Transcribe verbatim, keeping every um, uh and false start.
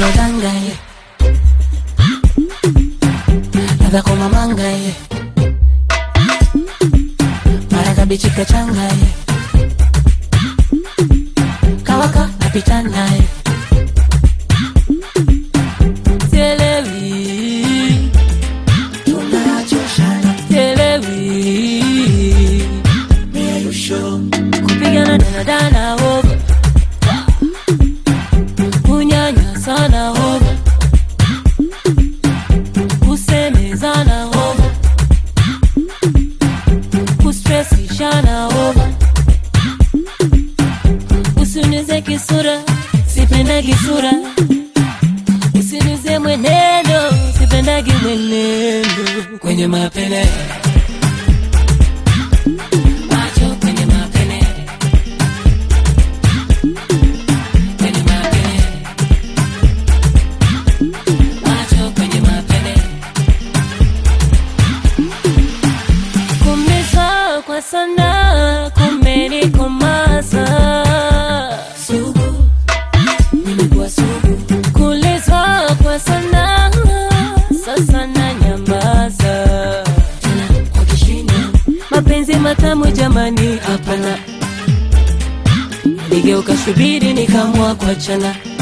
danga ye, ladha kama manga ye, maraka bichi kachanga ye, kawaka napita naye. Telewi tunachoshana, telewi me you show kupigana dana dana over, kunyanya sana over, kusemezana over, kustressishana over, usinize kisura, sipenda kisura, usinize mwenendo, sipenda mwenendo, kwenye mapene macho, kwenye mapene, kwenye mapene macho, kwenye mapene. Kumeza kwa sana kumeni kumasa sugu, nimekuwa sugu. Kuleza kwa sana sasa na nyamaza tena kwa kishindo. Mapenzi matamu jamani hapana, nigeuka shubiri nikamua kuachana.